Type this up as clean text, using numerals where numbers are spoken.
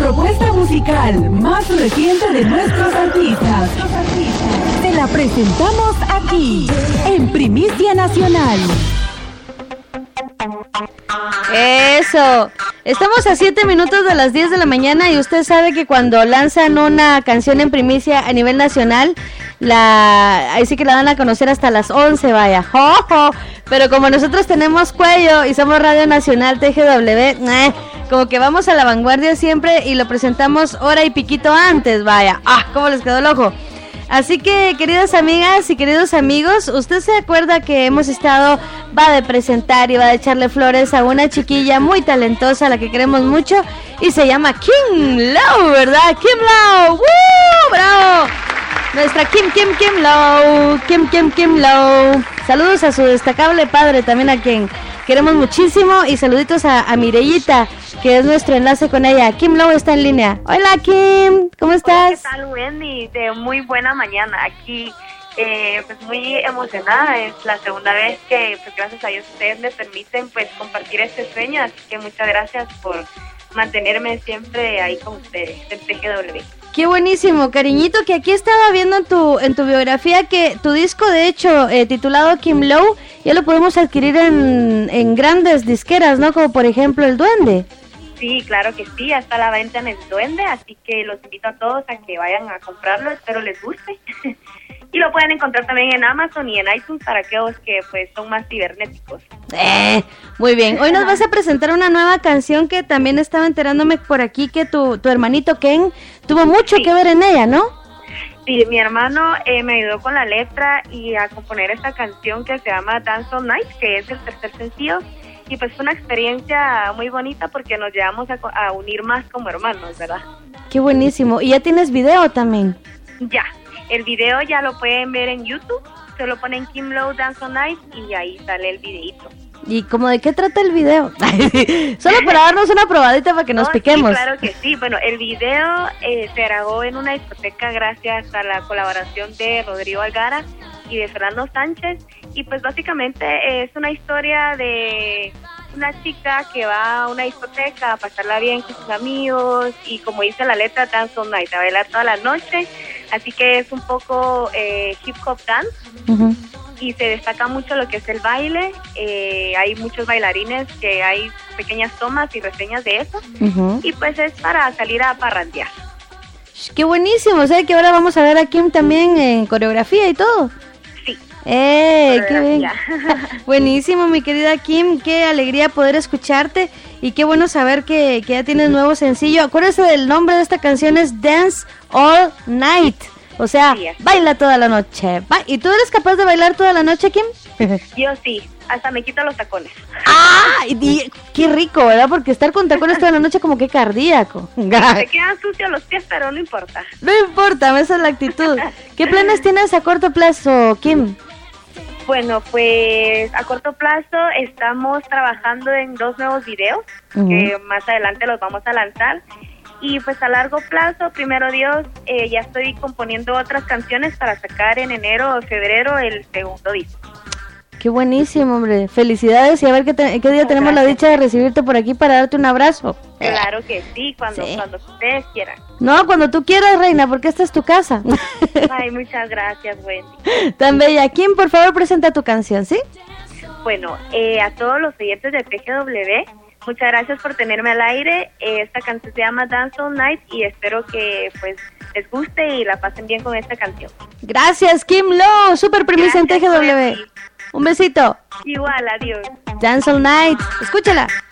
propuesta musical más reciente de nuestros artistas. Te la presentamos aquí, en Primicia Nacional. Eso, estamos a 7 minutos de las 10 de la mañana y usted sabe que cuando lanzan una canción en primicia a nivel nacional, ahí sí que la dan a conocer hasta las 11, vaya, ¡jojo! Pero como nosotros tenemos cuello y somos Radio Nacional TGW, como que vamos a la vanguardia siempre y lo presentamos hora y piquito antes, vaya, ¿cómo les quedó el ojo? Así que, queridas amigas y queridos amigos, usted se acuerda que hemos estado, va de presentar y va de echarle flores a una chiquilla muy talentosa, a la que queremos mucho, y se llama Kim Lo, ¿verdad? Kim Lo, ¡woo! ¡Bravo! Nuestra Kim Lo, Kim Lo. Saludos a su destacable padre, también a quien queremos muchísimo, y saluditos a Mireillita, que es nuestro enlace con ella. Kim Lo está en línea. Hola Kim, ¿cómo estás? Hola, ¿qué tal, Wendy? De muy buena mañana aquí, pues muy emocionada. Es la segunda vez que, pues gracias a Dios, ustedes me permiten pues compartir este sueño, así que muchas gracias por mantenerme siempre ahí con ustedes, en TGW. Qué buenísimo, cariñito, que aquí estaba viendo en tu biografía que tu disco, de hecho, titulado Kim Lo, ya lo podemos adquirir en grandes disqueras, ¿no? Como por ejemplo El Duende. Sí, claro que sí, ya está a la venta en El Duende, así que los invito a todos a que vayan a comprarlo, espero les guste. Y lo pueden encontrar también en Amazon y en iTunes para aquellos que pues son más cibernéticos. Muy bien, hoy nos vas a presentar una nueva canción que también estaba enterándome por aquí que tu hermanito Ken tuvo mucho que ver en ella, ¿no? Sí, mi hermano me ayudó con la letra y a componer esta canción que se llama Dance All Night, que es el tercer sencillo. Y pues fue una experiencia muy bonita porque nos llevamos a unir más como hermanos, ¿verdad? Qué buenísimo. ¿Y ya tienes video también? Ya, el video ya lo pueden ver en YouTube, solo ponen Kim Lo Dance All Night y ahí sale el videito. ¿Y como de qué trata el video? Solo para darnos una probadita para que nos piquemos. Sí, claro que sí. Bueno, el video se grabó en una discoteca gracias a la colaboración de Rodrigo Algara y de Fernando Sánchez. Y pues básicamente es una historia de una chica que va a una discoteca a pasarla bien con sus amigos y, como dice la letra, Dance All Night, a bailar toda la noche. Así que es un poco hip hop dance. Uh-huh. Y se destaca mucho lo que es el baile. Hay muchos bailarines que hay pequeñas tomas y reseñas de eso. Uh-huh. Y pues es para salir a parrandear. ¡Qué buenísimo! O sea que ahora vamos a ver a Kim también en coreografía y todo. Sí. ¡Qué bien! Buenísimo, mi querida Kim. Qué alegría poder escucharte. Y qué bueno saber que ya tienes nuevo sencillo. Acuérdese del nombre de esta canción, es Dance All Night. O sea, sí, baila toda la noche. ¿Y tú eres capaz de bailar toda la noche, Kim? Yo sí, hasta me quito los tacones. Qué rico, ¿verdad? Porque estar con tacones toda la noche como que cardíaco. Me quedan sucios los pies, pero no importa. No importa, esa es la actitud. ¿Qué planes tienes a corto plazo, Kim? Bueno, pues a corto plazo estamos trabajando en 2 nuevos videos, uh-huh, que más adelante los vamos a lanzar. Y pues a largo plazo, primero Dios, ya estoy componiendo otras canciones para sacar en enero o febrero el segundo disco. Qué buenísimo, hombre. Felicidades, y a ver qué día tenemos la dicha de recibirte por aquí para darte un abrazo. Claro que sí, cuando ustedes quieran. No, cuando tú quieras, reina, porque esta es tu casa. Ay, muchas gracias, Wendy. Tan bella. Kim, por favor, presenta tu canción, ¿sí? Bueno, a todos los oyentes de TGW, muchas gracias por tenerme al aire. Esta canción se llama Dance All Night y espero que pues les guste y la pasen bien con esta canción. Gracias, Kim Lo, super primicia en TGW. Un besito. Igual, adiós. Dance All Night, escúchala.